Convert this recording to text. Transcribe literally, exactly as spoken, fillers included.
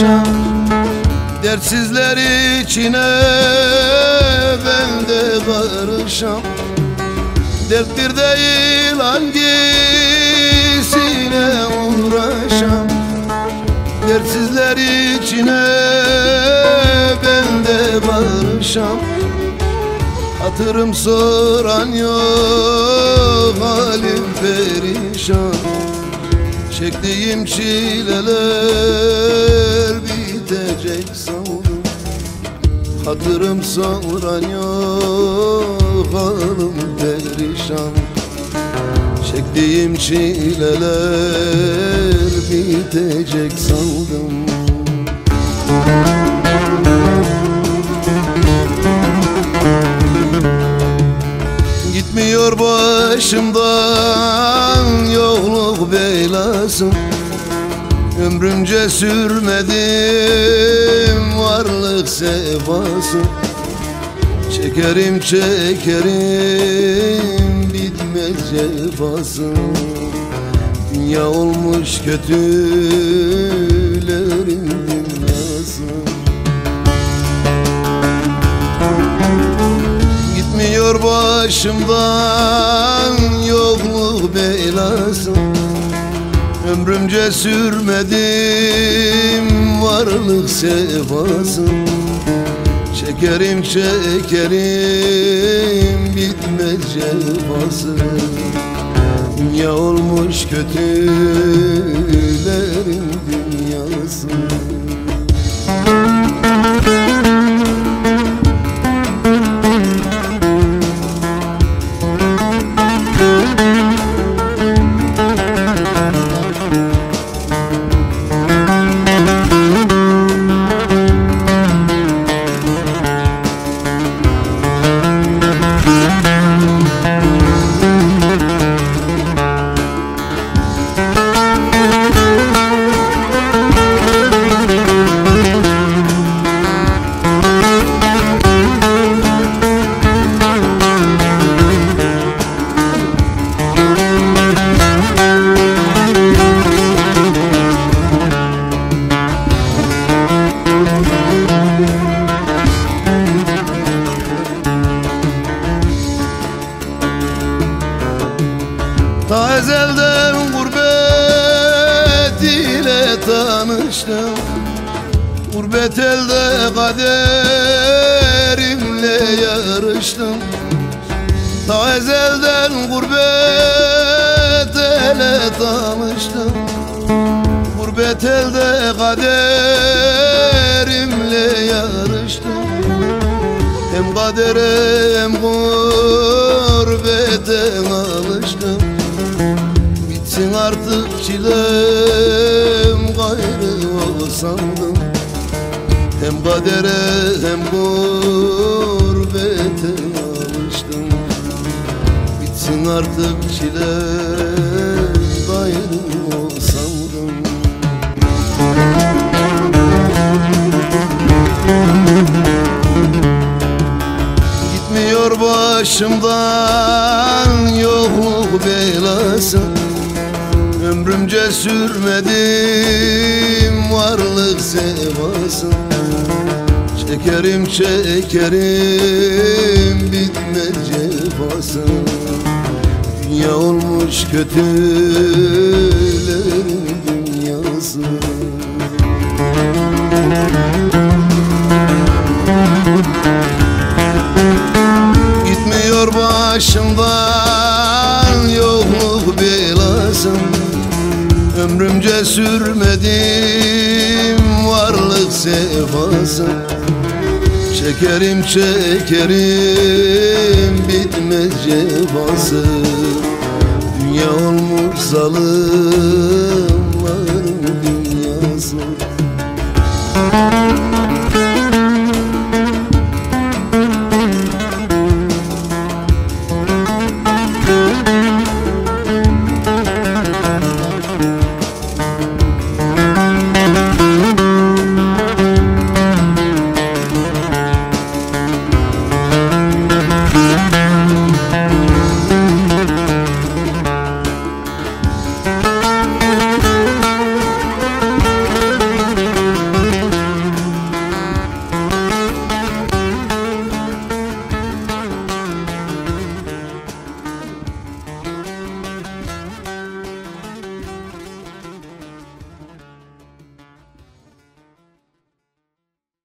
uğraşam. Dertsizler içine ben de karışam. Dert bir değil hangisine uğraşam. Dertsizler içine ben de karışam. Hatırım soran yok, halim perişan. Çektiğim çileler bitecek sandım. Hatırım soran yok, halim perişan. Çektiğim çileler bitecek sandım. Gitmiyor başımdan yokluk belası. Ömrümce sürmedim varlık sefası. Çekerim çekerim bitmez cefası. Dünya olmuş kötülerin dünyası. Gitmiyor başımdan yokluk belası. Ömrümce sürmedim varlık sefası. Çekerim çekerim bitmez cefası. Dünya olmuş kötülerin dünyası. Ta ezelden gurbet ile tanıştım. Gurbet elde kaderimle yarıştım. Ta ezelden gurbet ile tanıştım. Gurbet elde kaderimle yarıştım. Hem kadere hem gurbete alıştım. Bitsin artık çilem gayrı o sandım. Hem kadere hem gurbete alıştım. Bitsin artık çilem gayrı o sandım. Gitmiyor başımdan yokluk belası. Ömrümce sürmedim varlık sefası. Çekerim çekerim bitmez cefası. Dünya olmuş kötülerin dünyası. Gitmiyor başımdan yokluk belası. Ömrümce sürmedim varlık sefası. Çekerim çekerim bitmez cefası. Dünya olmuş zalimlerin dünyası.